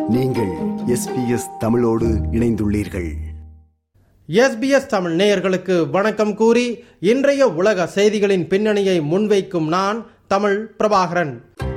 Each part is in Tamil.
நீங்கள் SBS தமிழோடு இணைந்துள்ளீர்கள். SBS தமிழ் நேயர்களுக்கு வணக்கம் கூறி இன்றைய உலக செய்திகளின் பின்னணியை முன்வைக்கும் நான் தமிழ் பிரபாகரன்.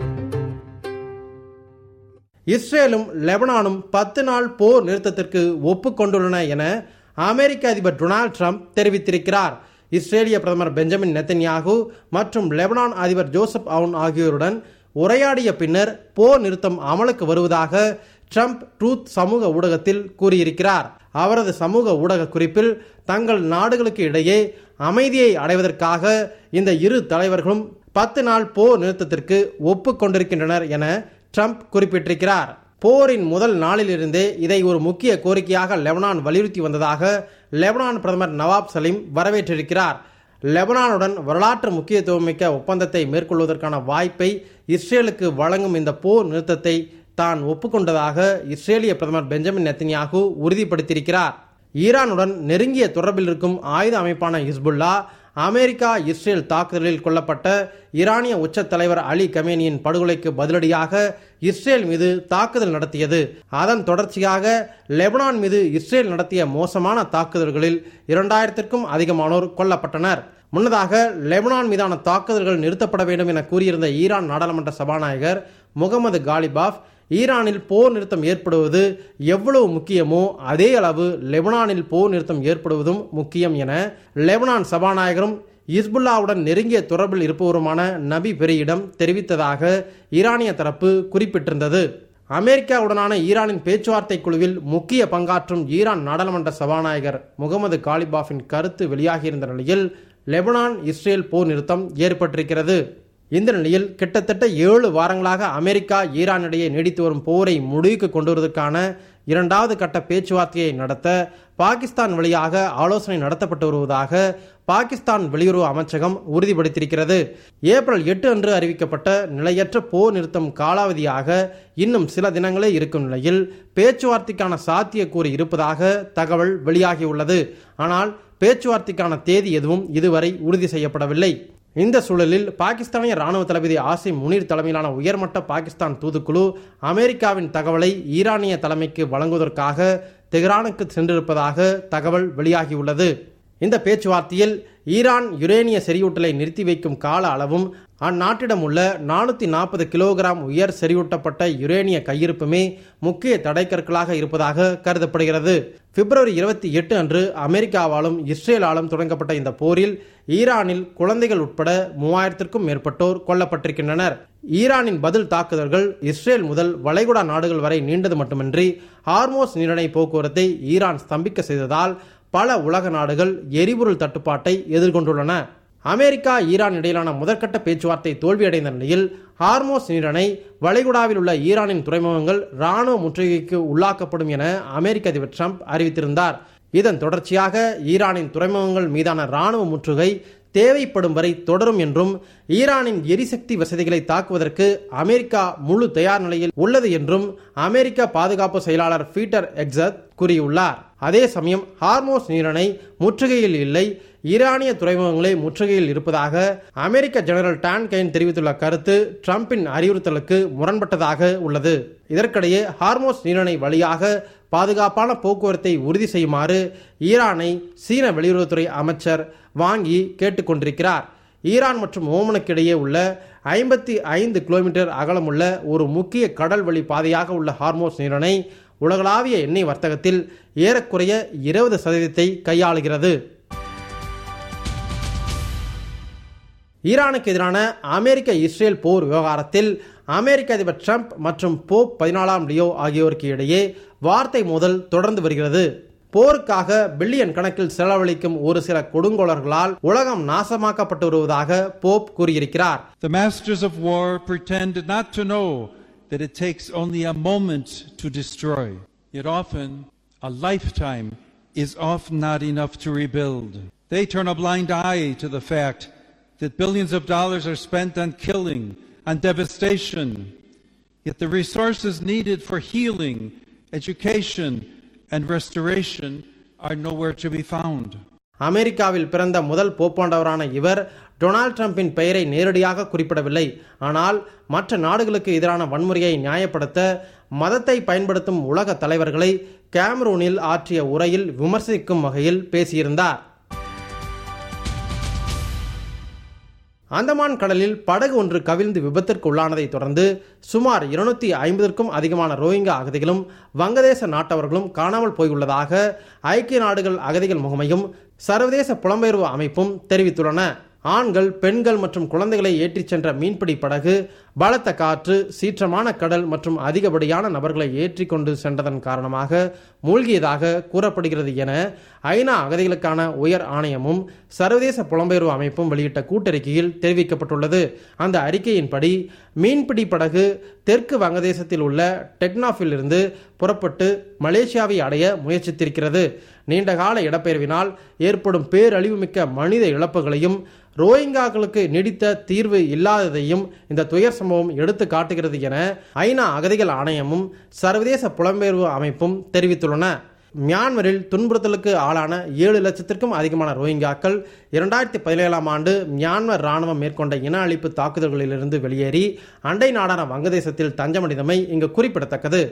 இஸ்ரேலும் லெபனானும் 10 நாள் போர் நிறுத்தத்திற்கு ஒப்புக்கொண்டுள்ளன என அமெரிக்க அதிபர் டொனால்ட் ட்ரம்ப் தெரிவித்திருக்கிறார். இஸ்ரேலிய பிரதமர் பெஞ்சமின் நெத்தன்யாகு மற்றும் லெபனான் அதிபர் ஜோசப் அவுன் ஆகியோருடன் உரையாடிய பின்னர் போர் நிறுத்தம் அமலுக்கு வருவதாக ட்ரம்ப் ட்ரூத் சமூக ஊடகத்தில் கூறியிருக்கிறார். அவரது சமூக ஊடக குறிப்பில் தங்கள் நாடுகளுக்கு இடையே அமைதியை அடைவதற்காக இந்த இரு தலைவர்களும் 10 நாள் போர் நிறுத்தத்திற்கு ஒப்புக்கொண்டிருக்கின்றனர் என ட்ரம்ப் குறிப்பிட்டிருக்கிறார். போரின் முதல் நாளிலிருந்தே இதை ஒரு முக்கிய கோரிக்கையாக லெபனான் வலியுறுத்தி வந்ததாக லெபனான் பிரதமர் நவாப் சலீம் வரவேற்றிருக்கிறார். லெபனானுடன் வரலாற்று முக்கியத்துவமிக்க ஒப்பந்தத்தை மேற்கொள்வதற்கான வாய்ப்பை இஸ்ரேலுக்கு வழங்கும் இந்த போர் நிறுத்தத்தை தான் ஒப்புக்கொண்டதாக இஸ்ரேலிய பிரதமர் பெஞ்சமின் நெத்தன்யாகு உறுதிப்படுத்தியிருக்கிறார். ஈரானுடன் நெருங்கிய தொடர்பில் இருக்கும் ஆயுத அமைப்பான ஹிஸ்புல்லா அமெரிக்கா இஸ்ரேல் தாக்குதலில் கொல்லப்பட்ட ஈரானிய உச்ச தலைவர் அலி கமேனியின் படுகொலைக்கு பதிலடியாக இஸ்ரேல் மீது தாக்குதல் நடத்தியது. அதன் தொடர்ச்சியாக லெபனான் மீது இஸ்ரேல் நடத்திய மோசமான தாக்குதல்களில் 2000க்கும் அதிகமானோர் கொல்லப்பட்டனர். முன்னதாக லெபனான் மீதான தாக்குதல்கள் நிறுத்தப்பட வேண்டும் என கூறியிருந்த ஈரான் நாடாளுமன்ற சபாநாயகர் முகமது காலிபாஃப் ஈரானில் போர் நிறுத்தம் ஏற்படுவது எவ்வளவு முக்கியமோ அதே அளவு லெபனானில் போர் நிறுத்தம் ஏற்படுவதும் முக்கியம் என லெபனான் சபாநாயகரும் ஹிஸ்புல்லாவுடன் நெருங்கிய தொடர்பில் இருப்பவருமான நபி பெரியிடம் தெரிவித்ததாக ஈரானிய தரப்பு குறிப்பிட்டிருந்தது. அமெரிக்காவுடனான ஈரானின் பேச்சுவார்த்தை குழுவில் முக்கிய பங்காற்றும் ஈரான் நாடாளுமன்ற சபாநாயகர் முகமது காலிபாஃபின் கருத்து வெளியாகியிருந்த நிலையில் லெபனான் இஸ்ரேல் போர் நிறுத்தம் ஏற்பட்டிருக்கிறது. இந்த நிலையில் கிட்டத்தட்ட 7 வாரங்களாக அமெரிக்கா ஈரான் இடையே நீடித்து வரும் போரை முடிவுக்கு கொண்டு வருவதற்கான 2வது கட்ட பேச்சுவார்த்தையை நடத்த பாகிஸ்தான் வழியாக ஆலோசனை நடத்தப்பட்டு வருவதாக பாகிஸ்தான் வெளியுறவு அமைச்சகம் உறுதிப்படுத்தியிருக்கிறது. ஏப்ரல் 8 அன்று அறிவிக்கப்பட்ட நிலையற்ற போர் நிறுத்தம் காலாவதியாக இன்னும் சில தினங்களே இருக்கும் நிலையில் பேச்சுவார்த்தைக்கான சாத்தியக்கூறு இருப்பதாக தகவல் வெளியாகியுள்ளது. ஆனால் பேச்சுவார்த்தைக்கான தேதி எதுவும் இதுவரை உறுதி செய்யப்படவில்லை. இந்த சூழலில் பாகிஸ்தானிய ராணுவ தளபதி ஆசிம் முனீர் தலைமையிலான உயர்மட்ட பாகிஸ்தான் தூதுக்குழு அமெரிக்காவின் தகவலை ஈரானிய தலைமைக்கு வழங்குவதற்காக தெஹ்ரானுக்கு சென்றிருப்பதாக தகவல் வெளியாகியுள்ளது. இந்த பேச்சுவார்த்தையில் ஈரான் யுரேனிய செறிவூட்டலை நிறுத்தி வைக்கும் கால அளவும் அந்நாட்டிடம் உள்ள 440 கிலோகிராம் உயர் செறிவூட்டப்பட்ட யுரேனிய கையிருப்புமே முக்கிய தடைக்கற்களாக இருப்பதாக கருதப்படுகிறது. பிப்ரவரி 28 அன்று அமெரிக்காவாலும் இஸ்ரேலாலும் தொடங்கப்பட்ட இந்த போரில் ஈரானில் குழந்தைகள் உட்பட 3000க்கும் மேற்பட்டோர் கொல்லப்பட்டிருக்கின்றனர். ஈரானின் பதில் தாக்குதல்கள் இஸ்ரேல் முதல் வளைகுடா நாடுகள் வரை நீண்டது மட்டுமின்றி ஹார்மோஸ் நீரிணை போக்குவரத்தை ஈரான் ஸ்தம்பிக்க செய்ததால் பல உலக நாடுகள் எரிபொருள் தட்டுப்பாட்டை எதிர்கொண்டுள்ளன. அமெரிக்கா ஈரான் இடையிலான முதற்கட்ட பேச்சுவார்த்தை தோல்வியடைந்த நிலையில் ஹார்மோஸ் நீரிணை வளைகுடாவில் உள்ள ஈரானின் துறைமுகங்கள் இராணுவ முற்றுகைக்கு உள்ளாக்கப்படும் என அமெரிக்க அதிபர் ட்ரம்ப் அறிவித்திருந்தார். இதன் தொடர்ச்சியாக ஈரானின் துறைமுகங்கள் மீதான இராணுவ முற்றுகை தேவைப்படும் வரை தொடரும் என்றும் ஈரானின் எரிசக்தி வசதிகளை தாக்குவதற்கு அமெரிக்கா முழு தயார் நிலையில் உள்ளது என்றும் அமெரிக்க பாதுகாப்பு செயலாளர் பீட்டர் எக்ஸத் கூறியுள்ளார். அதே சமயம் ஹார்மோஸ் நீரிணை முற்றுகையில் இல்லை, ஈரானிய துறைமுகங்களே முற்றுகையில் இருப்பதாக அமெரிக்க ஜெனரல் டான் கெயின் தெரிவித்துள்ள கருத்து ட்ரம்பின் அறிவுறுத்தலுக்கு முரண்பட்டதாக உள்ளது. இதற்கிடையே ஹார்மோஸ் நீரிணை வழியாக பாதுகாப்பான போக்குவரத்தை உறுதி செய்யுமாறு ஈரானை சீன வெளியுறவுத்துறை அமைச்சர் வாங்கி கேட்டுக்கொண்டிருக்கிறார். ஈரான் மற்றும் ஓமனுக்கு இடையே உள்ள 55 கிலோமீட்டர் அகலமுள்ள ஒரு முக்கிய கடல் வழி பாதையாக உள்ள ஹார்மோஸ் நீரிணை உலகளாவிய எண்ணெய் வர்த்தகத்தில் ஏறக்குறைய 20% கையாளுகிறது. ஈரானுக்கு எதிரான அமெரிக்க இஸ்ரேல் போர் விவகாரத்தில் அமெரிக்க அதிபர் ட்ரம்ப் மற்றும் போப் 14ஆம் லியோ ஆகியோருக்கு இடையே வார்த்தை மோதல் தொடர்ந்து வருகிறது. போருக்காக பில்லியன் கணக்கில் செலவழிக்கும் ஒரு சில கொடுங்கோலர்களால் உலகம் நாசமாக்கப்பட்டு வருவதாக போப் கூறியிருக்கிறார். The masters of war pretend not to know that it takes only a moment to destroy. Yet often a lifetime is often not enough to rebuild. They turn a blind eye to the fact that billions of dollars are spent on killing, on devastation. Yet the resources needed for healing, education and restoration are nowhere to be found. அமெரிக்காவில் பிறந்த முதல் போப்பாண்டவரான இவர் டொனால்ட் ட்ரம்பின் பெயரை நேரடியாக குறிப்பிடவில்லை. ஆனால் மற்ற நாடுகளுக்கு எதிரான வன்முறையை நியாயப்படுத்த மதத்தை பயன்படுத்தும் உலக தலைவர்களை கேமரூனில் ஆற்றிய உரையில் விமர்சிக்கும் வகையில் பேசியிருந்தார். அந்தமான் கடலில் படகு ஒன்று கவிழ்ந்து விபத்திற்கு உள்ளானதை தொடர்ந்து சுமார் 250க்கும் அதிகமான ரோஹிங்கா அகதிகளும் வங்கதேச நாட்டவர்களும் காணாமல் போயுள்ளதாக ஐக்கிய நாடுகள் அகதிகள் முகமையும் சர்வதேச புலம்பெயர்வு அமைப்பும் தெரிவித்துள்ளன. ஆண்கள், பெண்கள் மற்றும் குழந்தைகளை ஏற்றிச் சென்ற மீன்பிடி படகு பலத்த காற்று, சீற்றமான கடல் மற்றும் அதிகப்படியான நபர்களை ஏற்றி கொண்டு சென்றதன் காரணமாக மூழ்கியதாக கூறப்படுகிறது என ஐநா அகதிகளுக்கான உயர் ஆணையமும் சர்வதேச புலம்பெயர்வு அமைப்பும் வெளியிட்ட கூட்டறிக்கையில் தெரிவிக்கப்பட்டுள்ளது. அந்த அறிக்கையின்படி மீன்பிடி படகு தெற்கு வங்கதேசத்தில் உள்ள டெக்னாஃபில் இருந்து புறப்பட்டு மலேசியாவை அடைய முயற்சித்திருக்கிறது. நீண்டகால இடப்பெயர்வினால் ஏற்படும் பேரழிவுமிக்க மனித இழப்புகளையும் ரோஹிங்காக்களுக்கு நீடித்த தீர்வு இல்லாததையும் இந்த துயர் சம்பவம் எடுத்து காட்டுகிறது என ஐநா அகதிகள் ஆணையமும் சர்வதேச புலம்பெயர்வு அமைப்பும் தெரிவித்துள்ளன. மியான்மரில் துன்புறுத்தலுக்கு ஆளான 7 லட்சத்திற்கும் அதிகமான ரோஹிங்காக்கள் 2017ஆம் ஆண்டு மியான்மர் ராணுவம் மேற்கொண்ட இன அழிப்பு தாக்குதல்களிலிருந்து வெளியேறி அண்டை நாடான வங்கதேசத்தில் தஞ்சமடைந்தமை இங்கு குறிப்பிடத்தக்கது.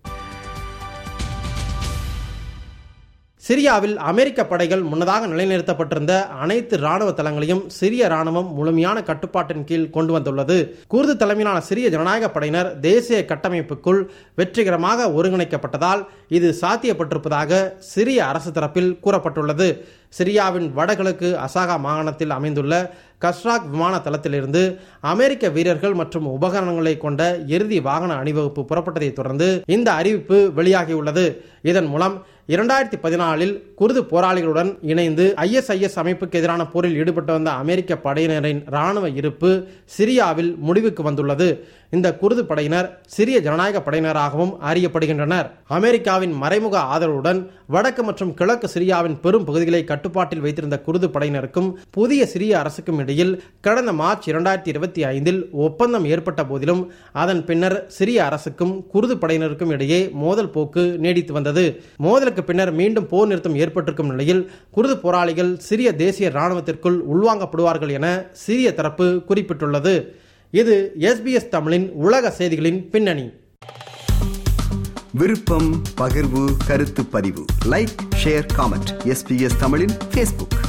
சிரியாவில் அமெரிக்க படைகள் முன்னதாக நிலைநிறுத்தப்பட்டிருந்த அனைத்து ராணுவ தளங்களையும் சிரிய ராணுவம் முழுமையான கட்டுப்பாட்டின் கீழ் கொண்டு வந்துள்ளது. குர்து தலைமையிலான சிரிய ஜனநாயக படையினர் தேசிய கட்டமைப்புக்குள் வெற்றிகரமாக ஒருங்கிணைக்கப்பட்டதால் இது சாத்தியப்பட்டிருப்பதாக சிரிய அரசு தரப்பில் கூறப்பட்டுள்ளது. சிரியாவின் வடகிழக்கு அசாகா மாகாணத்தில் அமைந்துள்ள கஸ்ராக் விமான தளத்திலிருந்து அமெரிக்க வீரர்கள் மற்றும் உபகரணங்களை கொண்ட இறுதி வாகன அணிவகுப்பு புறப்பட்டதை தொடர்ந்து இந்த அறிவிப்பு வெளியாகியுள்ளது. இதன் மூலம் 2014இல் குர்து போராளிகளுடன் இணைந்து ISIS அமைப்புக்கு எதிரான போரில் ஈடுபட்டு வந்த அமெரிக்க படையினரின் இராணுவ இருப்பு சிரியாவில் முடிவுக்கு வந்துள்ளது. இந்த குர்து படையினர் சிரிய ஜனநாயக படையினராகவும் அறியப்படுகின்றனர். அமெரிக்காவின் மறைமுக ஆதரவுடன் வடக்கு மற்றும் கிழக்கு சிரியாவின் பெரும் பகுதிகளை கட்டுப்பாட்டில் வைத்திருந்த குர்து படையினருக்கும் புதிய சிரிய அரசுக்கும் இடையில் கடந்த மார்ச் 2025இல் ஒப்பந்தம் ஏற்பட்ட போதிலும் அதன் பின்னர் சிரிய அரசுக்கும் குர்து படையினருக்கும் இடையே மோதல் போக்கு நீடித்து வந்தது. மோதலுக்கு பின்னர் மீண்டும் போர் நிறுத்தம் ஏற்பட்டிருக்கும் நிலையில் குர்து போராளிகள் சிரிய தேசிய இராணுவத்திற்குள் உள்வாங்கப்படுவார்கள் என சிரிய தரப்பு குறிப்பிட்டுள்ளது. இது SBS தமிழின் உலக செய்திகளின் பின்னணி. விருப்பம், பகிர்வு, கருத்து பதிவு, லைக், ஷேர், காமெண்ட். SBS தமிழின் Facebook.